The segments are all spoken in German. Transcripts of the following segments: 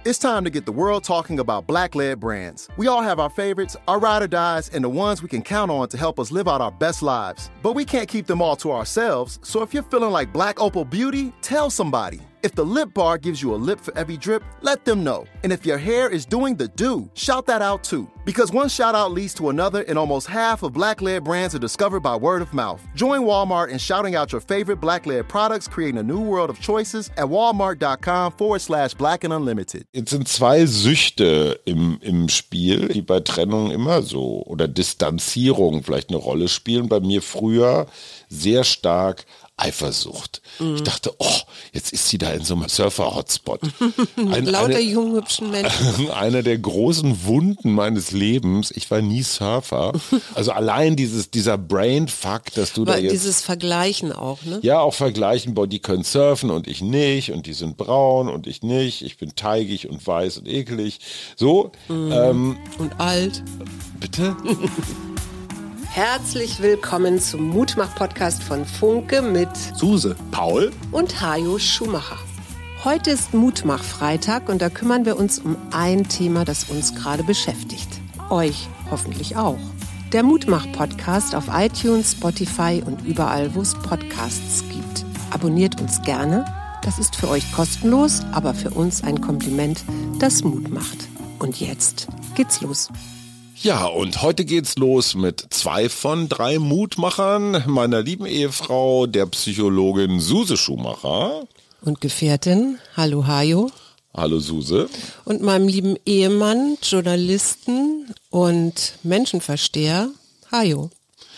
It's time to get the world talking about Black-led brands. We all have our favorites, our ride or dies, and the ones we can count on to help us live out our best lives. But we can't keep them all to ourselves, so if you're feeling like Black Opal Beauty, tell somebody. If the Lip Bar gives you a lip for every drip, let them know. And if your hair is doing the do, shout that out too. Because one shout out leads to another, and almost half of Black-led brands are discovered by word of mouth. Join Walmart in shouting out your favorite Black-led products, creating a new world of choices at walmart.com/Black and Unlimited. Jetzt sind zwei Süchte im Spiel, die bei Trennung immer so oder Distanzierung vielleicht eine Rolle spielen. Bei mir früher sehr stark Eifersucht. Ich dachte, jetzt ist sie da in so einem Surfer-Hotspot. Lauter jungen, hübschen Menschen. Einer der großen Wunden meines Lebens. Ich war nie Surfer. Also allein dieser Brainfuck, dass du da jetzt... Dieses Vergleichen auch, ne? Ja, auch vergleichen, boah, die können surfen und ich nicht und die sind braun und ich nicht. Ich bin teigig und weiß und eklig. So. Und alt. Bitte? Herzlich willkommen zum Mutmach-Podcast von Funke mit Suse, Paul und Hajo Schumacher. Heute ist Mutmach-Freitag und da kümmern wir uns um ein Thema, das uns gerade beschäftigt. Euch hoffentlich auch. Der Mutmach-Podcast auf iTunes, Spotify und überall, wo es Podcasts gibt. Abonniert uns gerne. Das ist für euch kostenlos, aber für uns ein Kompliment, das Mut macht. Und jetzt geht's los. Ja, und heute geht's los mit 2 von 3 Mutmachern, meiner lieben Ehefrau, der Psychologin Suse Schumacher. Und Gefährtin, hallo Hajo. Hallo Suse. Und meinem lieben Ehemann, Journalisten und Menschenversteher, Hajo.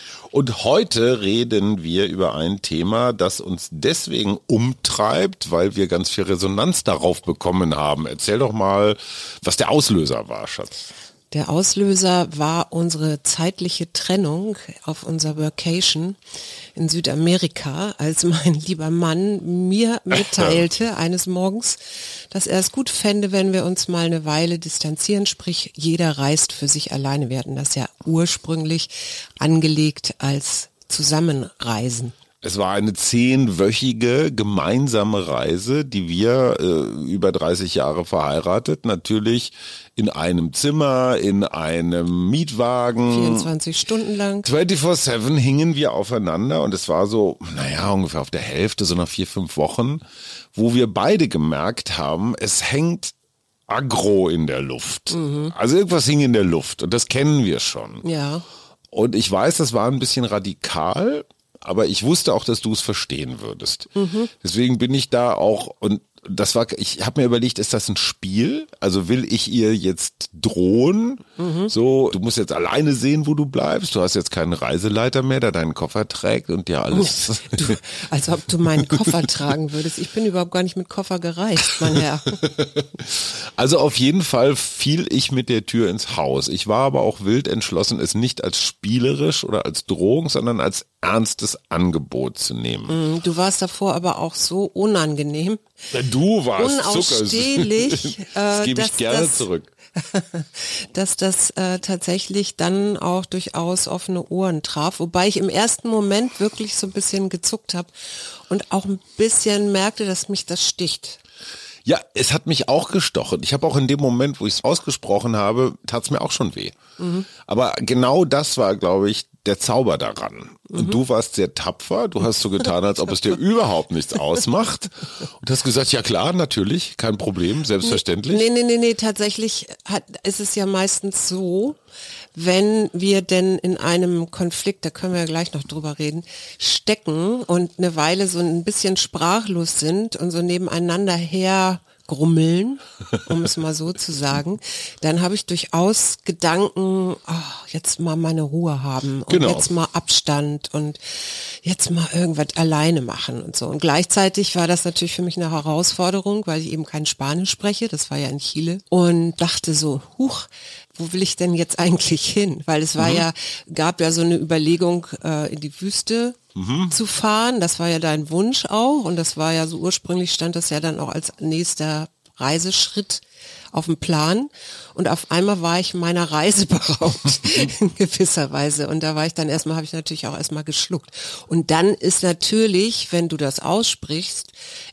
Und heute reden wir über ein Thema, das uns deswegen umtreibt, weil wir ganz viel Resonanz darauf bekommen haben. Erzähl doch mal, was der Auslöser war, Schatz. Der Auslöser war unsere zeitliche Trennung auf unserer Workation in Südamerika, als mein lieber Mann mir mitteilte eines Morgens, dass er es gut fände, wenn wir uns mal eine Weile distanzieren, sprich jeder reist für sich alleine. Wir hatten das ja ursprünglich angelegt als Zusammenreisen. Es war eine 10-wöchige gemeinsame Reise, die wir über 30 Jahre verheiratet, natürlich in einem Zimmer, in einem Mietwagen. 24 Stunden lang. 24/7 hingen wir aufeinander und es war so, ungefähr auf der Hälfte, so nach 4-5 Wochen, wo wir beide gemerkt haben, es hängt aggro in der Luft. Also irgendwas hing in der Luft und das kennen wir schon. Ja. Und ich weiß, das war ein bisschen radikal, aber ich wusste auch, dass du es verstehen würdest. Deswegen bin ich da auch, und ich habe mir überlegt, ist das ein Spiel? Also will ich ihr jetzt drohen? So, du musst jetzt alleine sehen, wo du bleibst. Du hast jetzt keinen Reiseleiter mehr, der deinen Koffer trägt und dir alles. Als ob du meinen Koffer tragen würdest. Ich bin überhaupt gar nicht mit Koffer gereist, mein Herr. Also auf jeden Fall fiel ich mit der Tür ins Haus. Ich war aber auch wild entschlossen, es nicht als spielerisch oder als Drohung, sondern als ernstes Angebot zu nehmen. Du warst davor aber auch so unangenehm. Du warst unausstehlich. Das gebe ich gerne zurück. Dass das tatsächlich dann auch durchaus offene Ohren traf, wobei ich im ersten Moment wirklich so ein bisschen gezuckt habe und auch ein bisschen merkte, dass mich das sticht. Ja, es hat mich auch gestochen. Ich habe auch in dem Moment, wo ich es ausgesprochen habe, tat es mir auch schon weh. Aber genau das war, glaube ich, der Zauber daran. Und du warst sehr tapfer. Du hast so getan, als ob es dir überhaupt nichts ausmacht. Und hast gesagt, ja klar, natürlich, kein Problem, selbstverständlich. Nee, tatsächlich ist es ja meistens so, wenn wir denn in einem Konflikt, da können wir ja gleich noch drüber reden, stecken und eine Weile so ein bisschen sprachlos sind und so nebeneinander hergrummeln, um es mal so zu sagen, dann habe ich durchaus Gedanken, jetzt mal meine Ruhe haben und jetzt mal Abstand und jetzt mal irgendwas alleine machen und so. Und gleichzeitig war das natürlich für mich eine Herausforderung, weil ich eben kein Spanisch spreche, das war ja in Chile, und dachte so, wo will ich denn jetzt eigentlich hin? Weil es war gab ja so eine Überlegung, in die Wüste zu fahren. Das war ja dein Wunsch auch. Und das war ja so ursprünglich stand das ja dann auch als nächster Reiseschritt auf dem Plan und auf einmal war ich meiner Reise beraubt in gewisser Weise und da war ich dann habe ich natürlich auch erstmal geschluckt und dann ist natürlich, wenn du das aussprichst,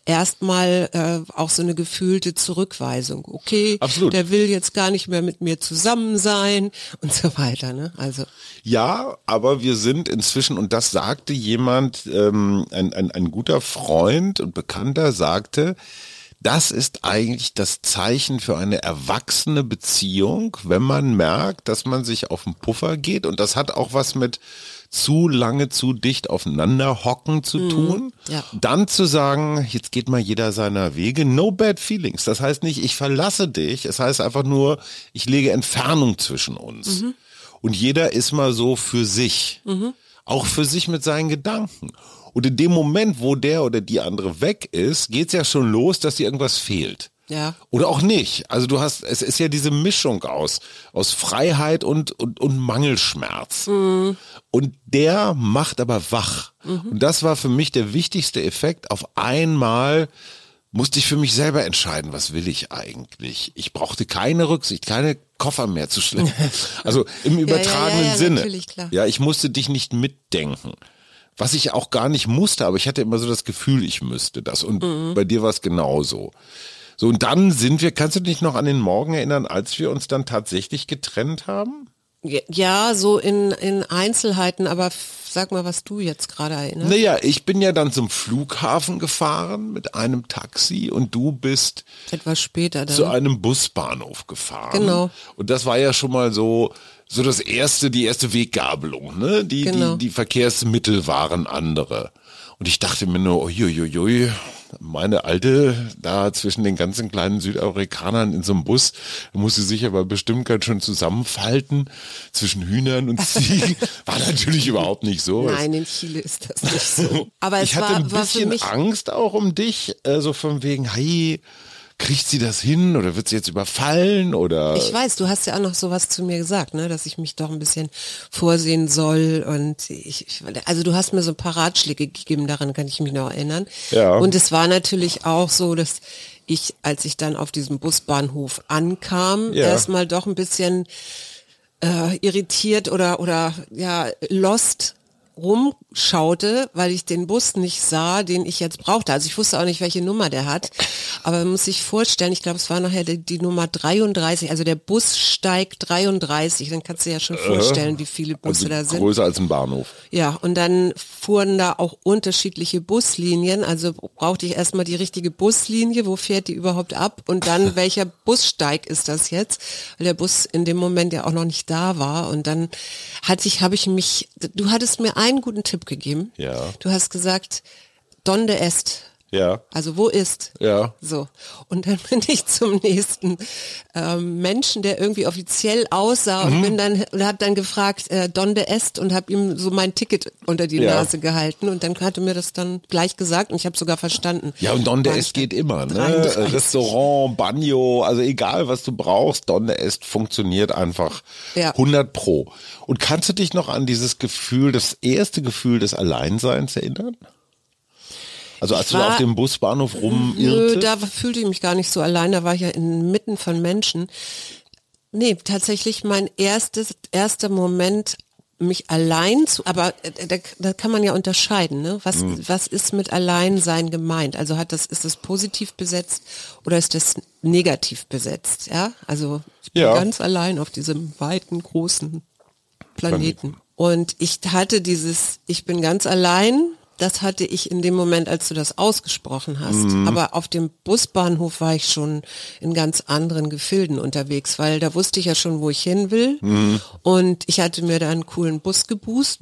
erstmal auch so eine gefühlte Zurückweisung. Okay, absolut. Der will jetzt gar nicht mehr mit mir zusammen sein und so weiter. Ne? Also ja, aber wir sind inzwischen, und das sagte jemand, ein guter Freund und Bekannter sagte, das ist eigentlich das Zeichen für eine erwachsene Beziehung, wenn man merkt, dass man sich auf den Puffer geht. Und das hat auch was mit zu lange, zu dicht aufeinander hocken zu tun. Ja. Dann zu sagen, jetzt geht mal jeder seiner Wege. No bad feelings. Das heißt nicht, ich verlasse dich. Es heißt einfach nur, ich lege Entfernung zwischen uns. Und jeder ist mal so für sich. Auch für sich mit seinen Gedanken. Und in dem Moment, wo der oder die andere weg ist, geht's ja schon los, dass dir irgendwas fehlt. ja. Oder auch nicht. Also es ist ja diese Mischung aus Freiheit und Mangelschmerz. Und der macht aber wach. Und das war für mich der wichtigste Effekt. Auf einmal musste ich für mich selber entscheiden, was will ich eigentlich? Ich brauchte keine Rücksicht, keine Koffer mehr zu schleppen. Also im übertragenen Sinne. Natürlich, klar. Ja, ich musste dich nicht mitdenken. Was ich auch gar nicht musste, aber ich hatte immer so das Gefühl, ich müsste das. Und bei dir war es genauso. So, und dann kannst du dich noch an den Morgen erinnern, als wir uns dann tatsächlich getrennt haben? Ja, so in Einzelheiten, aber sag mal, was du jetzt gerade erinnerst. Naja, ich bin ja dann zum Flughafen gefahren mit einem Taxi und du bist Etwas später dann. zu einem Busbahnhof gefahren. Genau. Und das war ja schon mal so die erste Weggabelung, ne? Genau. Die Verkehrsmittel waren andere. Und ich dachte mir nur, uiuiui, meine Alte da zwischen den ganzen kleinen Südamerikanern in so einem Bus, da muss sie sich aber bestimmt ganz schön zusammenfalten zwischen Hühnern und Ziegen. War natürlich überhaupt nicht so. Nein, in Chile ist das nicht so. Aber Ich es hatte ein war für bisschen mich Angst auch um dich, so von wegen, hey, kriegt sie das hin oder wird sie jetzt überfallen oder? Ich weiß, du hast ja auch noch sowas zu mir gesagt, ne, dass ich mich doch ein bisschen vorsehen soll und also du hast mir so ein paar Ratschläge gegeben, daran kann ich mich noch erinnern. Ja. Und es war natürlich auch so, dass als ich dann auf diesem Busbahnhof ankam, Ja. erstmal doch ein bisschen irritiert oder ja, lost rumschaute, weil ich den Bus nicht sah, den ich jetzt brauchte. Also ich wusste auch nicht, welche Nummer der hat. Aber man muss sich vorstellen, ich glaube, es war nachher die Nummer 33, also der Bussteig 33. Dann kannst du dir ja schon vorstellen, wie viele Busse da sind. Größer als ein Bahnhof. Ja, und dann fuhren da auch unterschiedliche Buslinien. Also brauchte ich erstmal die richtige Buslinie. Wo fährt die überhaupt ab? Und dann, welcher Bussteig ist das jetzt? Weil der Bus in dem Moment ja auch noch nicht da war. Und dann du hattest mir einen guten Tipp gegeben. Ja. Du hast gesagt, ¿Dónde est? Ja. Also wo ist? Ja. So. Und dann bin ich zum nächsten Menschen, der irgendwie offiziell aussah und habe dann gefragt, ¿Dónde est? Und habe ihm so mein Ticket unter die Nase gehalten und dann hat er mir das dann gleich gesagt und ich habe sogar verstanden. Ja, und Donde est geht immer, ne? 33. Restaurant, Bagno, also egal was du brauchst, Donde est funktioniert einfach Ja. 100%. Und kannst du dich noch an dieses Gefühl, das erste Gefühl des Alleinseins erinnern? Also als du da auf dem Busbahnhof rumirrtest? Nö, da fühlte ich mich gar nicht so allein, da war ich ja inmitten von Menschen. Nee, tatsächlich mein erster Moment, mich allein zu, aber da kann man ja unterscheiden, ne? Was ist mit Alleinsein gemeint? Also ist das positiv besetzt oder ist das negativ besetzt? Ja, also ich bin ganz allein auf diesem weiten, großen Planeten. Und ich hatte ich bin ganz allein. Das hatte ich in dem Moment, als du das ausgesprochen hast. Aber auf dem Busbahnhof war ich schon in ganz anderen Gefilden unterwegs, weil da wusste ich ja schon, wo ich hin will. Und ich hatte mir da einen coolen Bus gebucht.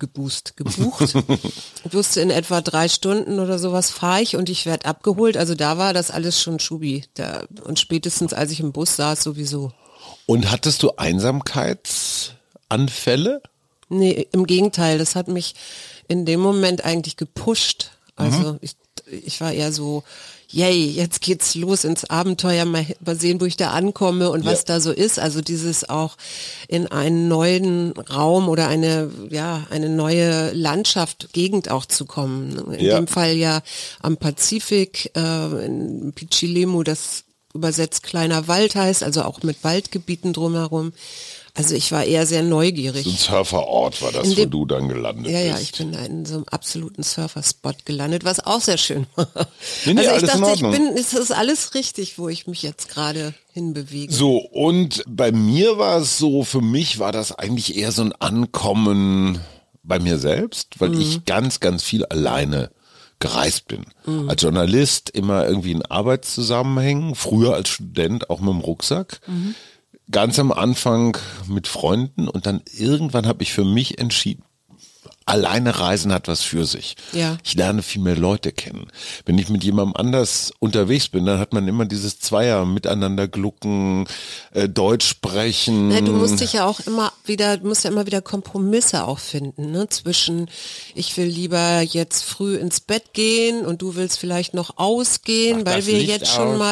Ich wusste, in etwa 3 Stunden oder sowas fahre ich und ich werde abgeholt. Also da war das alles schon Schubi. Und spätestens, als ich im Bus saß, sowieso. Und hattest du Einsamkeitsanfälle? Nee, im Gegenteil, das hat mich in dem Moment eigentlich gepusht. Also ich war eher so, yay, jetzt geht's los ins Abenteuer, mal sehen, wo ich da ankomme und was da so ist. Also dieses auch in einen neuen Raum oder eine neue Landschaft, Gegend auch zu kommen. In dem Fall ja am Pazifik, in Pichilemu, das übersetzt kleiner Wald heißt, also auch mit Waldgebieten drumherum. Also ich war eher sehr neugierig. So ein Surferort war das, wo du dann gelandet bist. Ja, ich bin da in so einem absoluten Surferspot gelandet, was auch sehr schön war. Nee, also alles ich in dachte, Ordnung. es ist alles richtig, wo ich mich jetzt gerade hinbewege. So, und bei mir war es so, für mich war das eigentlich eher so ein Ankommen bei mir selbst, weil ich ganz, ganz viel alleine gereist bin. Als Journalist immer irgendwie in Arbeitszusammenhängen, früher als Student auch mit dem Rucksack. Ganz am Anfang mit Freunden und dann irgendwann habe ich für mich entschieden, alleine reisen hat was für sich. Ja. Ich lerne viel mehr Leute kennen. Wenn ich mit jemandem anders unterwegs bin, dann hat man immer dieses Zweier miteinander glucken, Deutsch sprechen. Du musst dich ja auch immer wieder Kompromisse auch finden, ne? Zwischen ich will lieber jetzt früh ins Bett gehen und du willst vielleicht noch ausgehen, weil wir jetzt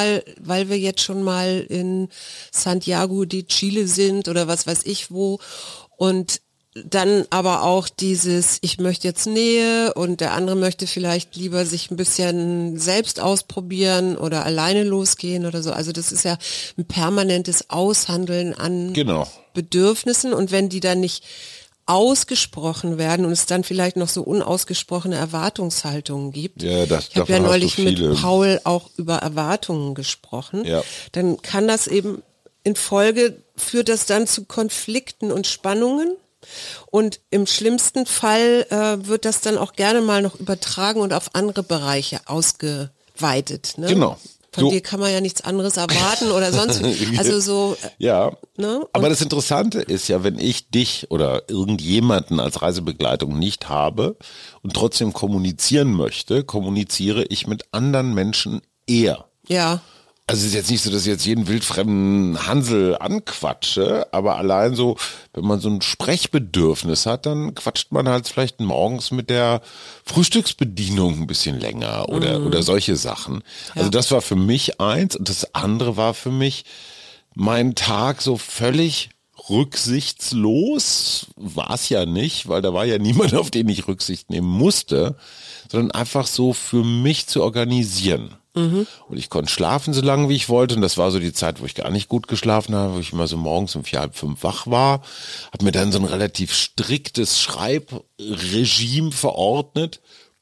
schon mal in Santiago de Chile sind oder was weiß ich wo und dann aber auch dieses, ich möchte jetzt Nähe und der andere möchte vielleicht lieber sich ein bisschen selbst ausprobieren oder alleine losgehen oder so. Also das ist ja ein permanentes Aushandeln an Bedürfnissen und wenn die dann nicht ausgesprochen werden und es dann vielleicht noch so unausgesprochene Erwartungshaltungen gibt. Ja, ich habe ja neulich mit Paul auch über Erwartungen gesprochen. Ja. Dann kann das eben in Folge führt das dann zu Konflikten und Spannungen. Und im schlimmsten Fall wird das dann auch gerne mal noch übertragen und auf andere Bereiche ausgeweitet. Ne? Genau. Von dir kann man ja nichts anderes erwarten oder sonst. Also so. Ja. Ne? Aber das Interessante ist ja, wenn ich dich oder irgendjemanden als Reisebegleitung nicht habe und trotzdem kommunizieren möchte, kommuniziere ich mit anderen Menschen eher. Ja. Also es ist jetzt nicht so, dass ich jetzt jeden wildfremden Hansel anquatsche, aber allein so, wenn man so ein Sprechbedürfnis hat, dann quatscht man halt vielleicht morgens mit der Frühstücksbedienung ein bisschen länger oder solche Sachen. Ja. Also das war für mich eins und das andere war für mich mein Tag so völlig rücksichtslos, war es ja nicht, weil da war ja niemand, auf den ich Rücksicht nehmen musste, sondern einfach so für mich zu organisieren. Und ich konnte schlafen so lange, wie ich wollte. Und das war so die Zeit, wo ich gar nicht gut geschlafen habe, wo ich immer so morgens um 4, halb 5 wach war. Habe mir dann so ein relativ striktes Schreibregime verordnet.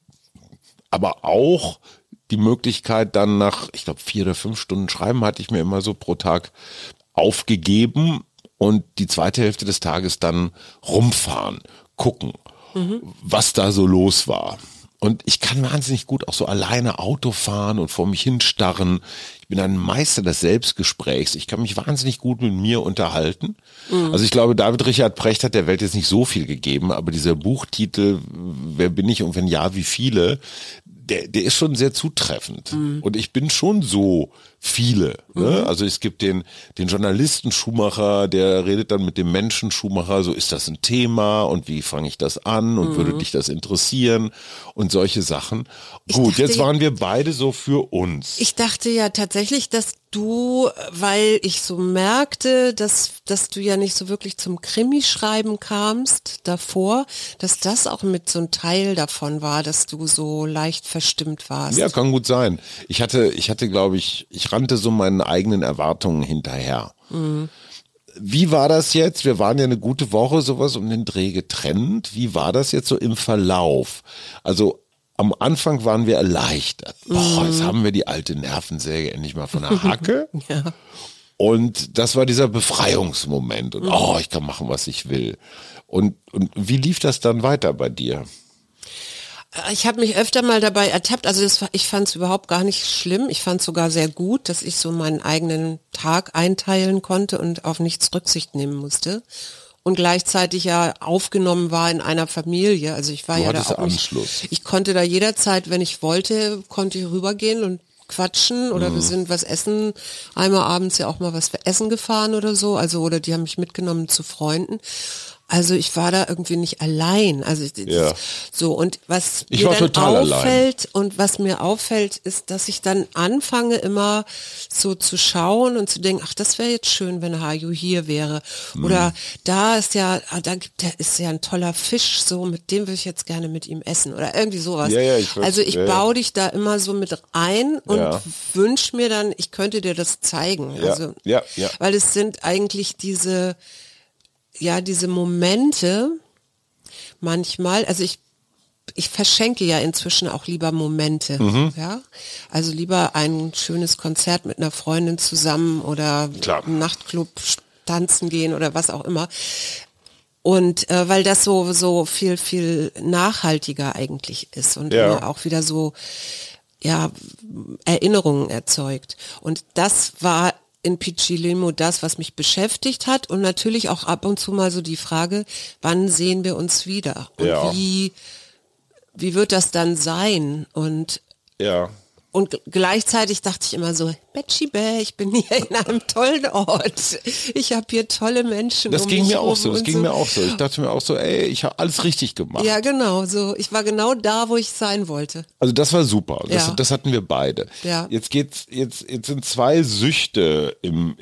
Aber auch die Möglichkeit dann nach, ich glaube 4 oder 5 Stunden Schreiben hatte ich mir immer so pro Tag aufgegeben. Und die zweite Hälfte des Tages dann rumfahren, gucken, was da so los war. Und ich kann wahnsinnig gut auch so alleine Auto fahren und vor mich hinstarren. Ich bin ein Meister des Selbstgesprächs. Ich kann mich wahnsinnig gut mit mir unterhalten. Also ich glaube, David Richard Precht hat der Welt jetzt nicht so viel gegeben, aber dieser Buchtitel, wer bin ich und wenn ja, wie viele, der ist schon sehr zutreffend. Und ich bin schon so viele. Ne? Also es gibt den Journalisten Schumacher, der redet dann mit dem Menschen Schumacher, so ist das ein Thema und wie fange ich das an und würde dich das interessieren und solche Sachen. Gut, jetzt waren wir beide so für uns. Ich dachte ja tatsächlich, dass du, weil ich so merkte, dass du ja nicht so wirklich zum Krimischreiben kamst davor, dass das auch mit so ein Teil davon war, dass du so leicht verstimmt warst. Ja, kann gut sein. Ich hatte, glaube ich rannte so meinen eigenen Erwartungen hinterher. Wie war das jetzt? Wir waren ja eine gute Woche sowas um den Dreh getrennt. Wie war das jetzt so im Verlauf? Also am Anfang waren wir erleichtert. Boah, jetzt haben wir die alte Nervensäge endlich mal von der Hacke. Ja. Und das war dieser Befreiungsmoment. Und ich kann machen, was ich will. Und wie lief das dann weiter bei dir? Ich habe mich öfter mal dabei ertappt, also ich fand es überhaupt gar nicht schlimm. Ich fand es sogar sehr gut, dass ich so meinen eigenen Tag einteilen konnte und auf nichts Rücksicht nehmen musste. Und gleichzeitig ja aufgenommen war in einer Familie. Also ich war ja da auch Anschluss. Ich konnte da jederzeit, wenn ich wollte, konnte ich rübergehen und quatschen oder wir sind was essen. Einmal abends ja auch mal was für Essen gefahren oder so. Also oder die haben mich mitgenommen zu Freunden. Also ich war da irgendwie nicht allein. Also so, und was Ich mir war dann total auffällt und was mir auffällt, ist, dass ich dann anfange immer so zu schauen und zu denken, ach, das wäre jetzt schön, wenn Hajo hier wäre. Oder da ist ja, ist ja ein toller Fisch, so mit dem würde ich jetzt gerne mit ihm essen oder irgendwie sowas. Ja, ich weiß, also ich baue dich da immer so mit ein und wünsche mir dann, ich könnte dir das zeigen. Ja, Also, ja. weil es sind eigentlich diese Momente manchmal, also ich verschenke ja inzwischen auch lieber Momente, ja, also lieber ein schönes Konzert mit einer Freundin zusammen oder im Nachtclub tanzen gehen oder was auch immer. Und weil das so viel nachhaltiger eigentlich ist und immer auch wieder so Erinnerungen erzeugt. Und das war in Pichilemu das, was mich beschäftigt hat und natürlich auch ab und zu mal so die Frage, wann sehen wir uns wieder und wie wird das dann sein und gleichzeitig dachte ich immer so, Betschibä, ich bin hier in einem tollen Ort. Ich habe hier tolle Menschen. Das ging mir auch so. Ich dachte mir auch so, ey, ich habe alles richtig gemacht. Ja, genau. So, ich war genau da, wo ich sein wollte. Also das war super. Das hatten wir beide. Ja. Jetzt sind zwei Süchte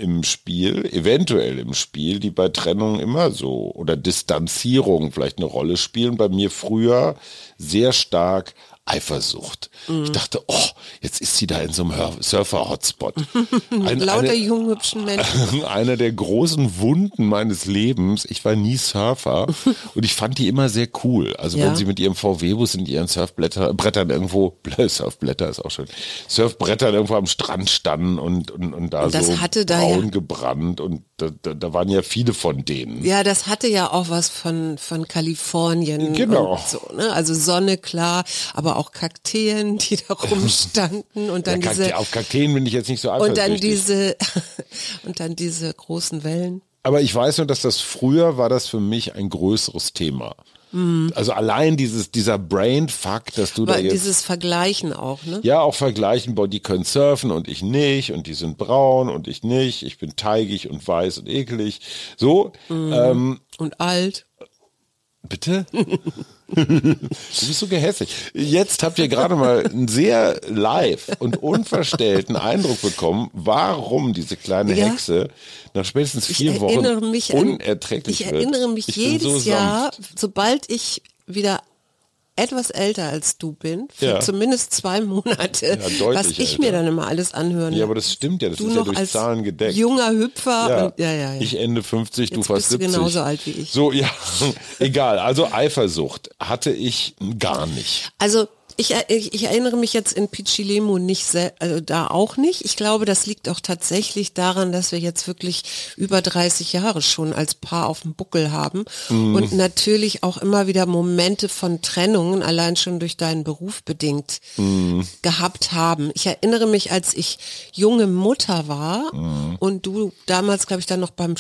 eventuell im Spiel, die bei Trennung immer so oder Distanzierung vielleicht eine Rolle spielen. Bei mir früher sehr stark Eifersucht. Ich dachte, jetzt ist sie da in so einem Surfer-Hotspot. Lauter jungen, hübschen Menschen. Einer der großen Wunden meines Lebens. Ich war nie Surfer und ich fand die immer sehr cool. Also wenn sie mit ihrem VW-Bus in ihren Surfbrettern irgendwo, Surfblätter ist auch schön, Surfbrettern irgendwo am Strand standen und da das so hatte braun gebrannt und da waren ja viele von denen. Ja, das hatte ja auch was von Kalifornien. Genau. Und so, ne? Also Sonne, klar, aber auch Kakteen, die da rumstanden und dann auf Kakteen bin ich jetzt nicht so eifersüchtig. Und dann diese großen Wellen. Aber ich weiß nur, dass das früher war das für mich ein größeres Thema. Also allein dieser Brainfuck, dass du da jetzt... Dieses Vergleichen auch, ne? Ja, auch vergleichen, boah, die können surfen und ich nicht und die sind braun und ich nicht, ich bin teigig und weiß und eklig. So. Und alt. Bitte? Du bist so gehässig. Jetzt habt ihr gerade mal einen sehr live und unverstellten Eindruck bekommen, warum diese kleine Hexe nach spätestens 4 Wochen unerträglich wird. Ich erinnere mich jedes Jahr, sobald ich wieder etwas älter als du bin, für zumindest 2 Monate, was ich mir dann immer alles anhören. Ja, aber das stimmt ja, das du ist ja noch durch als Zahlen gedeckt. Junger Hüpfer. Ja. Und, Ich Ende 50, jetzt du fast 70. bist du genauso alt wie ich. So, ja, egal. Also Eifersucht hatte ich gar nicht. Also ich erinnere mich jetzt in Pichilemu also da auch nicht. Ich glaube, das liegt auch tatsächlich daran, dass wir jetzt wirklich über 30 Jahre schon als Paar auf dem Buckel haben und natürlich auch immer wieder Momente von Trennungen, allein schon durch deinen Beruf bedingt, gehabt haben. Ich erinnere mich, als ich junge Mutter war und du damals, glaube ich, dann noch beim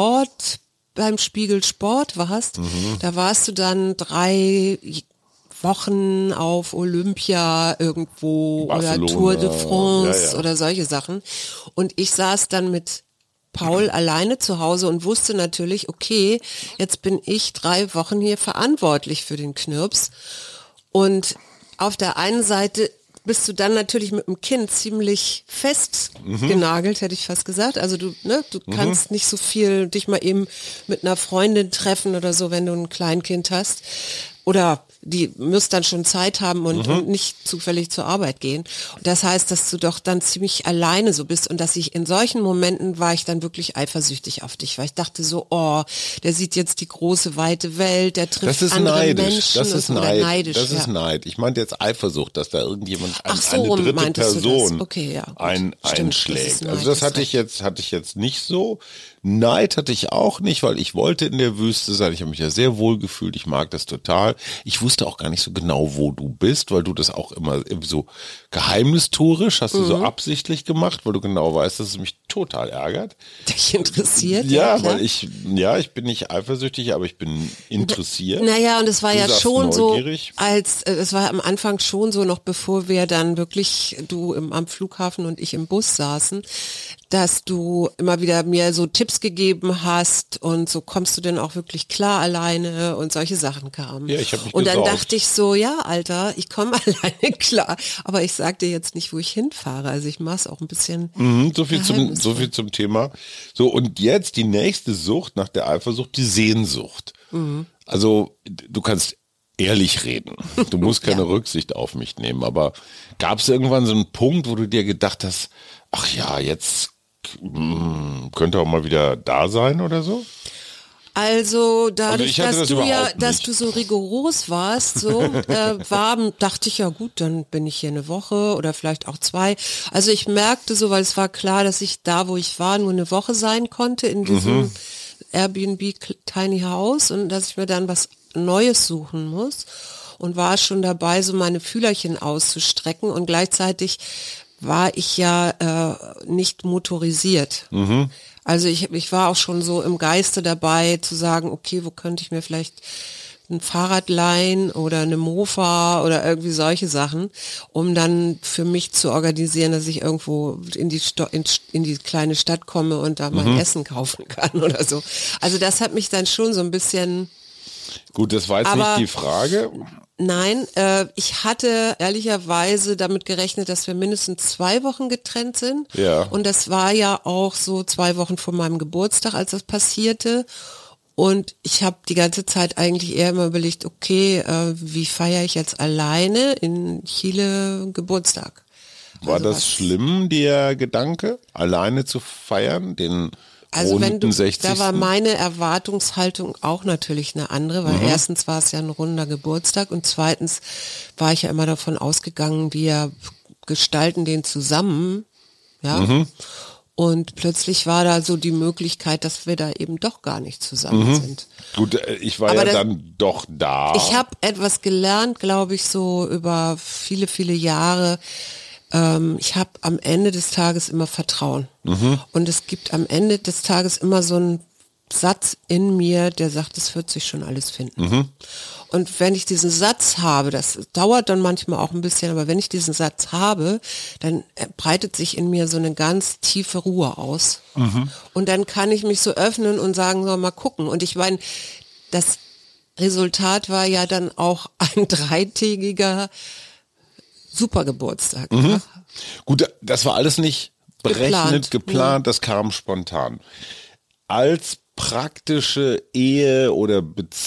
Spiegel Sport warst, da warst du dann 3 Wochen auf Olympia irgendwo Barcelona, oder Tour de France oder solche Sachen. Und ich saß dann mit Paul alleine zu Hause und wusste natürlich, okay, jetzt bin ich 3 Wochen hier verantwortlich für den Knirps. Und auf der einen Seite bist du dann natürlich mit dem Kind ziemlich festgenagelt, hätte ich fast gesagt. Also du kannst nicht so viel dich mal eben mit einer Freundin treffen oder so, wenn du ein Kleinkind hast. Oder die müsst dann schon Zeit haben und nicht zufällig zur Arbeit gehen. Und das heißt, dass du doch dann ziemlich alleine so bist und dass ich in solchen Momenten war ich dann wirklich eifersüchtig auf dich, weil ich dachte so, der sieht jetzt die große, weite Welt, der trifft andere Menschen. Das ist neidisch. Das ist Neid. Ich meinte jetzt Eifersucht, dass da irgendjemand eine dritte Person einschlägt. Also das hatte ich jetzt nicht so. Neid hatte ich auch nicht, weil ich wollte in der Wüste sein. Ich habe mich ja sehr wohl gefühlt. Ich mag das total. Ich wusste auch gar nicht so genau, wo du bist, weil du das auch immer so geheimnistuerisch hast du so absichtlich gemacht, weil du genau weißt, dass es mich total ärgert. Dich interessiert? Ja, klar. weil ich bin nicht eifersüchtig, aber ich bin interessiert. Naja, und es war Du ja sagst schon neugierig. so, es war am Anfang schon so, noch bevor wir dann wirklich, am Flughafen und ich im Bus saßen, dass du immer wieder mir so Tipps gegeben hast und so, kommst du denn auch wirklich klar alleine und solche Sachen kamen. Ja, ich habe mich Und dann gesaugt. dachte ich so, ja, Alter, ich komme alleine klar, aber ich sag dir jetzt nicht, wo ich hinfahre. Also ich mach's auch ein bisschen So viel zum Thema. So, und jetzt die nächste Sucht nach der Eifersucht, die Sehnsucht. Also, du kannst ehrlich reden. Du musst keine Rücksicht auf mich nehmen. Aber gab es irgendwann so einen Punkt, wo du dir gedacht hast, ach ja, jetzt könnte auch mal wieder da sein oder so? Also dadurch, ich hatte das überhaupt dass nicht. du so rigoros warst, dachte ich ja gut, dann bin ich hier eine Woche oder vielleicht auch 2. Also ich merkte so, weil es war klar, dass ich da, wo ich war, nur eine Woche sein konnte in diesem Airbnb Tiny House und dass ich mir dann was Neues suchen muss und war schon dabei, so meine Fühlerchen auszustrecken und gleichzeitig war ich ja nicht motorisiert. Also ich war auch schon so im Geiste dabei zu sagen, okay, wo könnte ich mir vielleicht ein Fahrrad leihen oder eine Mofa oder irgendwie solche Sachen, um dann für mich zu organisieren, dass ich irgendwo in die kleine Stadt komme und da mein Essen kaufen kann oder so. Also das hat mich dann schon so ein bisschen... Gut, das war jetzt Aber- nicht die Frage. Nein, ich hatte ehrlicherweise damit gerechnet, dass wir mindestens 2 Wochen getrennt sind. Ja. Und das war ja auch so 2 Wochen vor meinem Geburtstag, als das passierte. Und ich habe die ganze Zeit eigentlich eher immer überlegt, okay, wie feiere ich jetzt alleine in Chile Geburtstag? War Also das was- schlimm, der Gedanke, alleine zu feiern, den Also wenn runden du, 60. da war meine Erwartungshaltung auch natürlich eine andere, weil erstens war es ja ein runder Geburtstag und zweitens war ich ja immer davon ausgegangen, wir gestalten den zusammen, ja. Und plötzlich war da so die Möglichkeit, dass wir da eben doch gar nicht zusammen sind. Gut, ich war Aber ja das- dann doch da. Ich habe etwas gelernt, glaube ich, so über viele, viele Jahre. Ich habe am Ende des Tages immer Vertrauen. Und es gibt am Ende des Tages immer so einen Satz in mir, der sagt, es wird sich schon alles finden. Und wenn ich diesen Satz habe, das dauert dann manchmal auch ein bisschen, aber wenn ich diesen Satz habe, dann breitet sich in mir so eine ganz tiefe Ruhe aus. Und dann kann ich mich so öffnen und sagen, so mal gucken. Und ich meine, das Resultat war ja dann auch ein 3-tägiger Supergeburtstag. Ja? Gut, das war alles nicht berechnet, geplant, das kam spontan. Als praktische Ehe- oder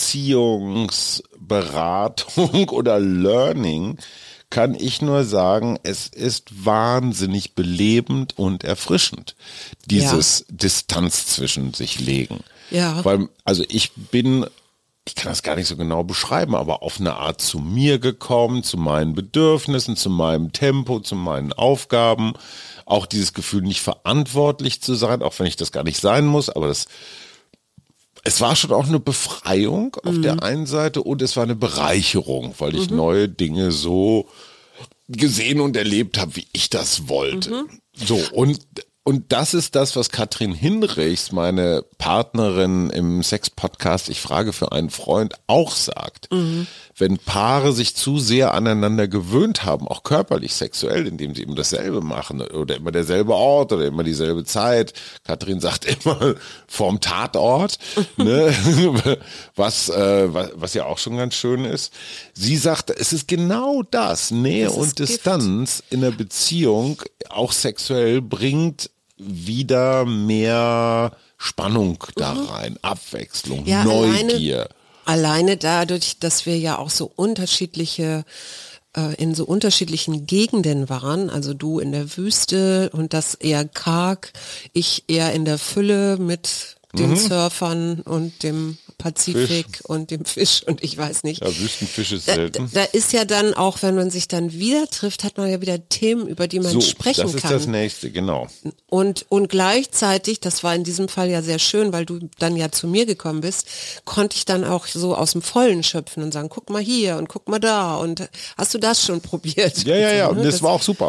Beziehungsberatung oder Learning kann ich nur sagen, es ist wahnsinnig belebend und erfrischend, dieses Distanz zwischen sich legen. Ja. Weil, also ich kann das gar nicht so genau beschreiben, aber auf eine Art zu mir gekommen, zu meinen Bedürfnissen, zu meinem Tempo, zu meinen Aufgaben. Auch dieses Gefühl, nicht verantwortlich zu sein, auch wenn ich das gar nicht sein muss, aber es war schon auch eine Befreiung auf der einen Seite und es war eine Bereicherung, weil ich neue Dinge so gesehen und erlebt habe, wie ich das wollte. So, und das ist das, was Katrin Hinrichs, meine Partnerin im Sex-Podcast Ich frage für einen Freund, auch sagt. Wenn Paare sich zu sehr aneinander gewöhnt haben, auch körperlich, sexuell, indem sie immer dasselbe machen oder immer derselbe Ort oder immer dieselbe Zeit. Katrin sagt immer vorm Tatort, ne? was ja auch schon ganz schön ist. Sie sagt, es ist genau das, Nähe Das ist und Gift. Distanz in der Beziehung, auch sexuell, bringt wieder mehr Spannung da rein, Abwechslung, Ja, Neugier. Alleine dadurch, dass wir ja auch so unterschiedliche, in so unterschiedlichen Gegenden waren, also du in der Wüste und das eher karg, ich eher in der Fülle mit den Surfern und dem Pazifik und dem Fisch und ich weiß nicht. Ja, Wüstenfisch ist Da, selten. da ist ja dann auch, wenn man sich dann wieder trifft, hat man ja wieder Themen, über die man sprechen das ist kann. das Nächste, genau. Und gleichzeitig, das war in diesem Fall ja sehr schön, weil du dann ja zu mir gekommen bist, konnte ich dann auch so aus dem Vollen schöpfen und sagen, guck mal hier und guck mal da und hast du das schon probiert? Ja, So, und ne? das war auch super.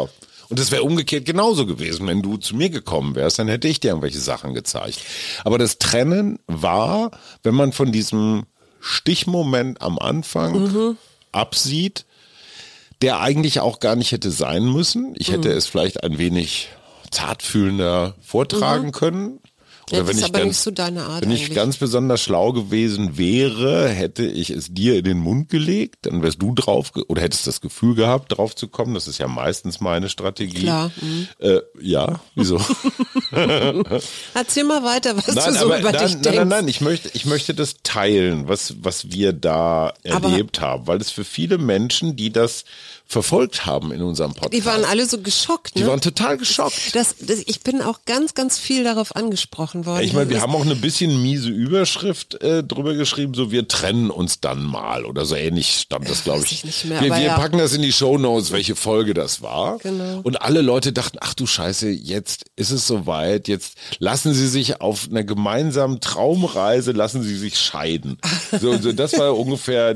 Und es wäre umgekehrt genauso gewesen. Wenn du zu mir gekommen wärst, dann hätte ich dir irgendwelche Sachen gezeigt. Aber das Trennen war, wenn man von diesem Stichmoment am Anfang absieht, der eigentlich auch gar nicht hätte sein müssen. Ich hätte es vielleicht ein wenig zartfühlender vortragen können. Oder das ist aber nicht so deine Art wenn ich ganz besonders schlau gewesen wäre, hätte ich es dir in den Mund gelegt, dann wärst du drauf, oder hättest das Gefühl gehabt, drauf zu kommen. Das ist ja meistens meine Strategie. Klar. Ja, wieso? Erzähl mal weiter, was du so über dich denkst. Nein, ich möchte das teilen, was wir da erlebt haben, weil es für viele Menschen, die das verfolgt haben in unserem Podcast. Die waren alle so geschockt, ne? Die waren total geschockt. Ich bin auch ganz, ganz viel darauf angesprochen worden. Ich meine, wir haben auch eine bisschen miese Überschrift drüber geschrieben, so wir trennen uns dann mal oder so ähnlich stand das, glaube ich. Nicht mehr, wir packen das in die Shownotes, welche Folge das war. Genau. Und alle Leute dachten, ach du Scheiße, jetzt ist es soweit, jetzt lassen sie sich auf einer gemeinsamen Traumreise, lassen sie sich scheiden. So, das war ungefähr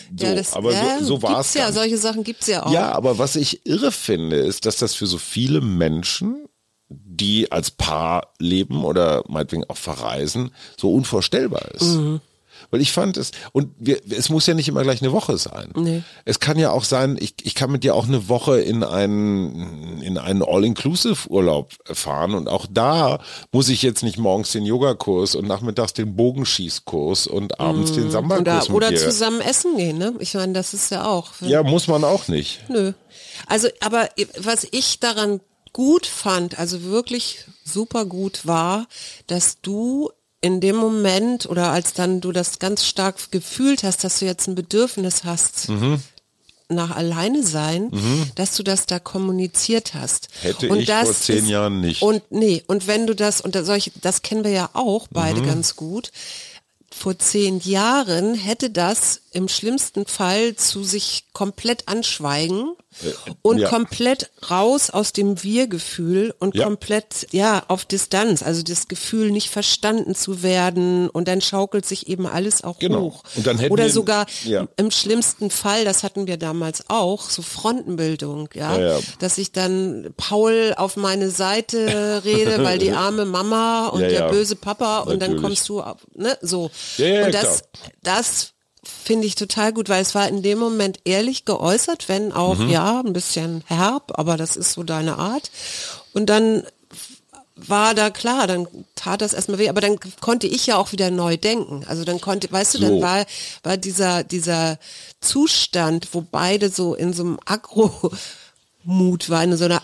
so war es. Ja, solche Sachen gibt's ja auch. Ja, aber was ich irre finde, ist, dass das für so viele Menschen, die als Paar leben oder meinetwegen auch verreisen, so unvorstellbar ist. Weil ich fand es, es muss ja nicht immer gleich eine Woche sein. Nee. Es kann ja auch sein, ich kann mit dir auch eine Woche in einen All-Inclusive-Urlaub fahren und auch da muss ich jetzt nicht morgens den Yogakurs und nachmittags den Bogenschießkurs und abends den Samba-Kurs mit oder dir. zusammen essen gehen, ne? Ich meine, das ist ja auch. Ja, muss man auch nicht. Nö. Also, aber was ich daran gut fand, also wirklich super gut war, dass du in dem Moment oder als dann du das ganz stark gefühlt hast, dass du jetzt ein Bedürfnis hast nach alleine sein, dass du das da kommuniziert hast. Hätte und ich vor 10 Jahren nicht. Und wenn du das, das kennen wir ja auch beide ganz gut, vor 10 Jahren hätte das im schlimmsten Fall zu sich komplett anschweigen und komplett raus aus dem Wir-Gefühl und komplett, auf Distanz. Also das Gefühl, nicht verstanden zu werden und dann schaukelt sich eben alles auch hoch. Und dann hätten oder wir, sogar im schlimmsten Fall, das hatten wir damals auch, so Frontenbildung, dass ich dann Paul auf meine Seite rede, weil die arme Mama und der böse Papa und dann kommst du, ne, so. Und das finde ich total gut, weil es war in dem Moment ehrlich geäußert, wenn auch, ein bisschen herb, aber das ist so deine Art. Und dann war da klar, dann tat das erstmal weh, aber dann konnte ich ja auch wieder neu denken. Also dann dann war dieser Zustand, wo beide so in so einem Mut war in so einer,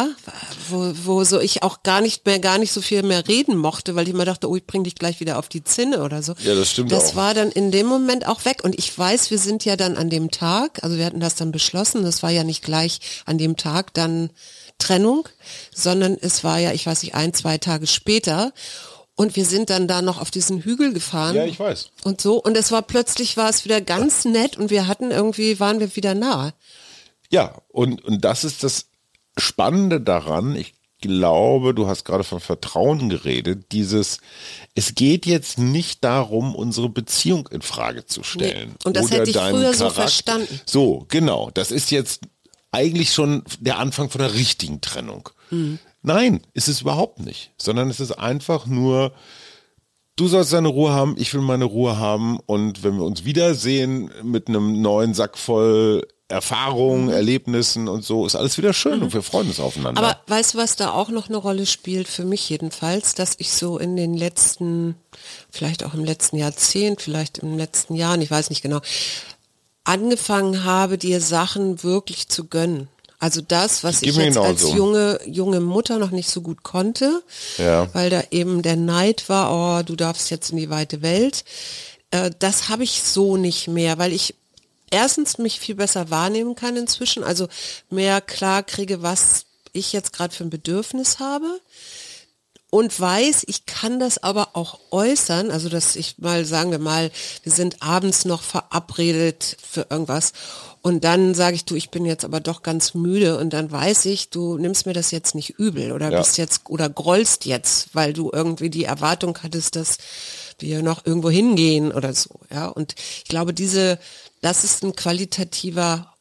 wo so ich auch gar nicht so viel mehr reden mochte, weil ich immer dachte, ich bring dich gleich wieder auf die Zinne oder so. Ja, das stimmt auch. Das war dann in dem Moment auch weg und ich weiß, wir sind ja dann an dem Tag, also wir hatten das dann beschlossen, das war ja nicht gleich an dem Tag dann Trennung, sondern es war ja, ich weiß nicht, 1-2 Tage später und wir sind dann da noch auf diesen Hügel gefahren. Ja, ich weiß. Und so und plötzlich war es wieder ganz nett und waren wir wieder nah. Ja, und das ist das Spannende daran, ich glaube, du hast gerade von Vertrauen geredet, es geht jetzt nicht darum, unsere Beziehung in Frage zu stellen. Nee. Und das oder hätte ich früher Charakter. so verstanden. So, genau, das ist jetzt eigentlich schon der Anfang von der richtigen Trennung. Nein, ist es überhaupt nicht, sondern es ist einfach nur, du sollst deine Ruhe haben, ich will meine Ruhe haben und wenn wir uns wiedersehen mit einem neuen Sack voll Erfahrungen, Erlebnissen und so, ist alles wieder schön und wir freuen uns aufeinander. Aber weißt du, was da auch noch eine Rolle spielt, für mich jedenfalls, dass ich so in den letzten, vielleicht auch im letzten Jahrzehnt, vielleicht im letzten Jahren, ich weiß nicht genau, angefangen habe, dir Sachen wirklich zu gönnen. Also das, was ich jetzt als junge Mutter noch nicht so gut konnte, weil da eben der Neid war, du darfst jetzt in die weite Welt. Das habe ich so nicht mehr, weil ich erstens mich viel besser wahrnehmen kann inzwischen, also mehr klar kriege, was ich jetzt gerade für ein Bedürfnis habe und weiß, ich kann das aber auch äußern, also dass ich mal, sagen wir mal, wir sind abends noch verabredet für irgendwas und dann sage ich, ich bin jetzt aber doch ganz müde und dann weiß ich, du nimmst mir das jetzt nicht übel oder bist jetzt oder grollst jetzt, weil du irgendwie die Erwartung hattest, dass wir noch irgendwo hingehen oder so, und ich glaube, das ist ein qualitativer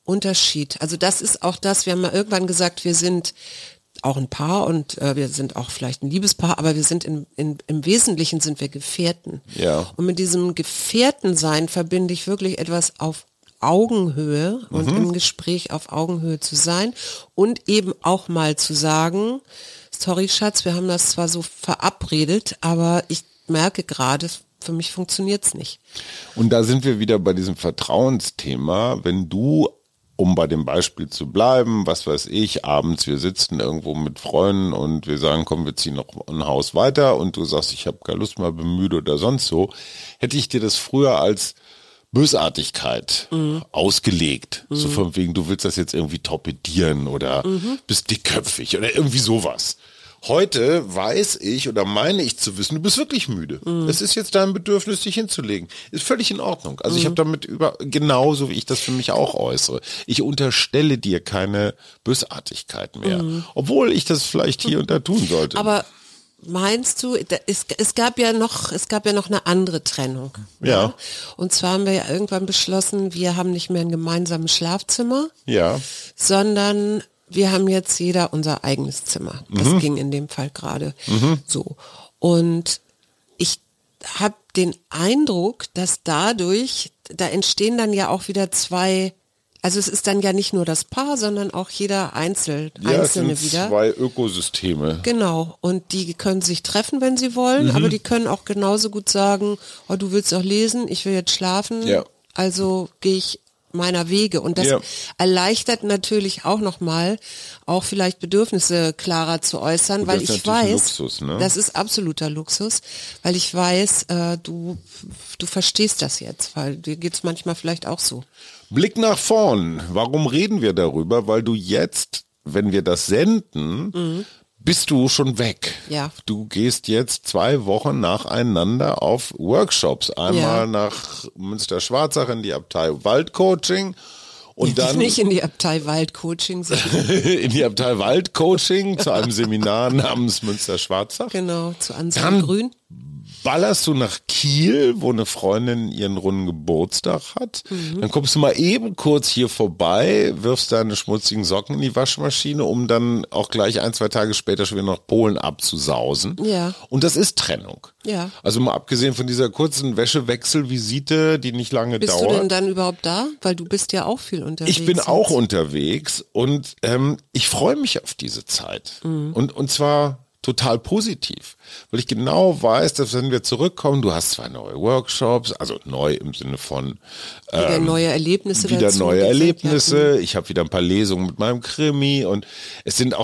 Unterschied. Also das ist auch das, wir haben mal irgendwann gesagt, wir sind auch ein Paar und wir sind auch vielleicht ein Liebespaar, aber wir sind im Wesentlichen sind wir Gefährten. Ja. Und mit diesem Gefährtensein verbinde ich wirklich etwas auf Augenhöhe und im Gespräch auf Augenhöhe zu sein und eben auch mal zu sagen, sorry Schatz, wir haben das zwar so verabredet, aber ich merke gerade, für mich funktioniert's nicht. Und da sind wir wieder bei diesem Vertrauensthema, wenn du, um bei dem Beispiel zu bleiben, was weiß ich, abends, wir sitzen irgendwo mit Freunden und wir sagen, komm, wir ziehen noch ein Haus weiter und du sagst, ich habe keine Lust mehr, bin müde oder sonst so, hätte ich dir das früher als Bösartigkeit ausgelegt. So von wegen, du willst das jetzt irgendwie torpedieren oder bist dickköpfig oder irgendwie sowas. Heute weiß ich oder meine ich zu wissen, du bist wirklich müde. Es ist jetzt dein Bedürfnis, dich hinzulegen. Ist völlig in Ordnung. Also ich habe damit genauso wie ich das für mich auch äußere. Ich unterstelle dir keine Bösartigkeit mehr. Obwohl ich das vielleicht hier und da tun sollte. Aber meinst du, es gab ja noch eine andere Trennung. Ja. Und zwar haben wir ja irgendwann beschlossen, wir haben nicht mehr ein gemeinsames Schlafzimmer, Ja. sondern wir haben jetzt jeder unser eigenes Zimmer. Das ging in dem Fall gerade so. Und ich habe den Eindruck, dass dadurch, da entstehen dann ja auch wieder zwei, also es ist dann ja nicht nur das Paar, sondern auch jeder Einzelne Es sind wieder. zwei Ökosysteme. Genau, und die können sich treffen, wenn sie wollen, aber die können auch genauso gut sagen, oh, du willst auch lesen, ich will jetzt schlafen, Ja. also gehe ich meiner Wege. Und das erleichtert natürlich auch nochmal, auch vielleicht Bedürfnisse klarer zu äußern, Gut, weil das ist ich natürlich weiß, Luxus, ne? das ist absoluter Luxus, weil ich weiß, du verstehst das jetzt, weil dir geht's manchmal vielleicht auch so. Blick nach vorn. Warum reden wir darüber? Weil du jetzt, wenn wir das senden, bist du schon weg. Ja. Du gehst jetzt 2 Wochen nacheinander auf Workshops. Einmal nach Münster-Schwarzach in die Abtei Waldcoaching und dann Nicht in die Abtei Waldcoaching, sondern in die Abtei Waldcoaching zu einem Seminar namens Münster-Schwarzach. genau, zu Anselm Grün. Ballerst du nach Kiel, wo eine Freundin ihren runden Geburtstag hat. Dann kommst du mal eben kurz hier vorbei, wirfst deine schmutzigen Socken in die Waschmaschine, um dann auch gleich 1-2 Tage später schon wieder nach Polen abzusausen. Ja. Und das ist Trennung. Ja. Also mal abgesehen von dieser kurzen Wäschewechselvisite, die nicht lange Bist dauert. du denn dann überhaupt da? Weil du bist ja auch viel unterwegs. Ich bin jetzt. auch unterwegs und ich freue mich auf diese Zeit. Und zwar total positiv, weil ich genau weiß, dass wenn wir zurückkommen, du hast 2 neue Workshops, also neu im Sinne von wieder neue Erlebnisse wieder dazu, neue die sind, Erlebnisse. Ich habe wieder ein paar Lesungen mit meinem Krimi und es sind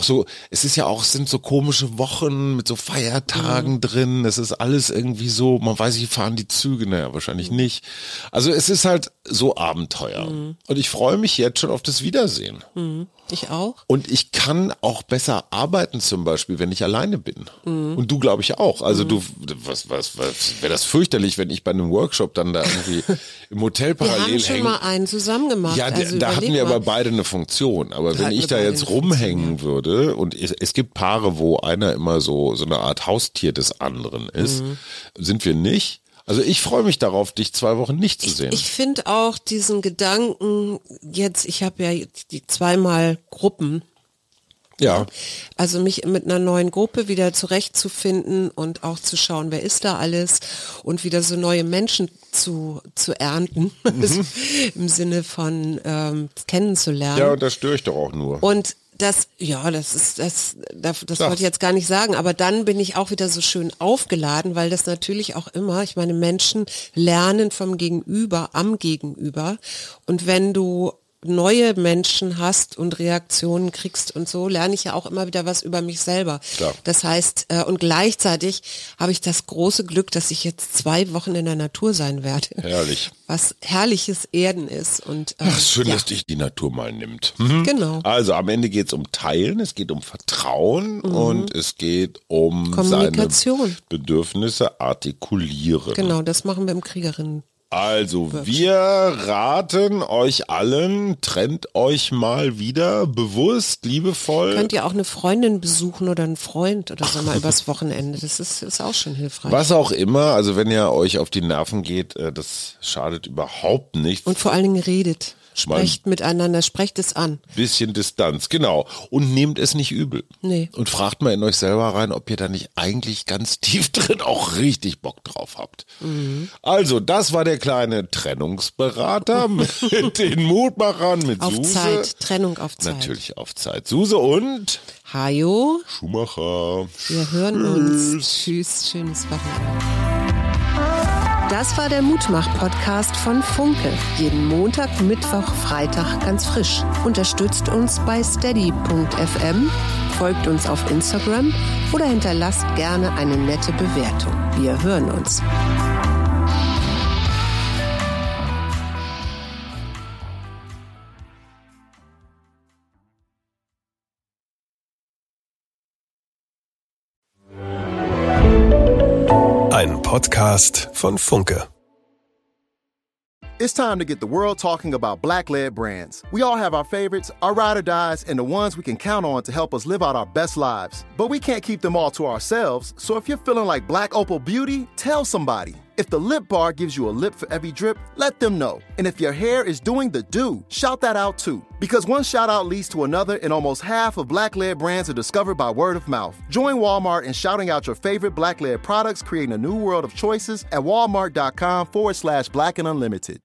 so komische Wochen mit so Feiertagen drin. Es ist alles irgendwie so, man weiß nicht, fahren die Züge, naja, wahrscheinlich nicht. Also es ist halt so Abenteuer. Und ich freue mich jetzt schon auf das Wiedersehen. Ich auch. Und ich kann auch besser arbeiten zum Beispiel, wenn ich alleine bin. Und du, glaube ich, auch. Also wäre das fürchterlich, wenn ich bei einem Workshop dann da irgendwie im Hotel Wir parallel haben schon mal einen zusammen gemacht. Ja, also da hatten wir mal. aber beide eine Funktion. Aber wenn hatten ich wir da beide jetzt eine Funktion, rumhängen würde und es gibt Paare, wo einer immer so eine Art Haustier des anderen ist, sind wir nicht. Also ich freue mich darauf, dich 2 Wochen nicht zu sehen. Ich finde auch diesen Gedanken, ich habe ja die 2-mal Gruppen, Ja. also mich mit einer neuen Gruppe wieder zurechtzufinden und auch zu schauen, wer ist da alles und wieder so neue Menschen zu ernten, im Sinne von kennenzulernen. Ja, und da störe ich doch auch nur. Und das wollte ich jetzt gar nicht sagen, aber dann bin ich auch wieder so schön aufgeladen, weil das natürlich auch immer, ich meine, Menschen lernen vom Gegenüber, am Gegenüber. Und wenn du neue Menschen hast und Reaktionen kriegst und so, lerne ich ja auch immer wieder was über mich selber. Klar. Das heißt, und gleichzeitig habe ich das große Glück, dass ich jetzt 2 Wochen in der Natur sein werde. Herrlich. Was herrliches Erden ist. Und, Ach, schön, ja. dass dich die Natur mal nimmt. Genau. Also am Ende geht es um Teilen, es geht um Vertrauen und es geht um Kommunikation. seine Bedürfnisse artikulieren. Genau, das machen wir im Kriegerinnen. Also wir raten euch allen, trennt euch mal wieder bewusst, liebevoll. Könnt ihr auch eine Freundin besuchen oder einen Freund oder so mal übers Wochenende. Das ist auch schon hilfreich. Was auch immer, also wenn ihr euch auf die Nerven geht, das schadet überhaupt nichts. Und vor allen Dingen redet. Sprecht miteinander, sprecht es an. Bisschen Distanz, genau. Und nehmt es nicht übel. Nee. Und fragt mal in euch selber rein, ob ihr da nicht eigentlich ganz tief drin auch richtig Bock drauf habt. Also, das war der kleine Trennungsberater mit den Mutmachern, mit Auf Suse. Zeit, Trennung auf Zeit. Natürlich auf Zeit. Suse und Hajo, Schumacher. wir hören uns. Tschüss, schönes Wochenende. Das war der Mutmach-Podcast von Funke. Jeden Montag, Mittwoch, Freitag ganz frisch. Unterstützt uns bei steady.fm, folgt uns auf Instagram oder hinterlasst gerne eine nette Bewertung. Wir hören uns. Ein Podcast von Funke. It's time to get the world talking about Black-led brands. We all have our favorites, our ride or dies, and the ones we can count on to help us live out our best lives. But we can't keep them all to ourselves, so if you're feeling like Black Opal Beauty, tell somebody. If the Lip Bar gives you a lip for every drip, let them know. And if your hair is doing the do, shout that out too. Because one shout out leads to another, and almost half of Black-led brands are discovered by word of mouth. Join Walmart in shouting out your favorite Black-led products, creating a new world of choices at walmart.com/Black and Unlimited.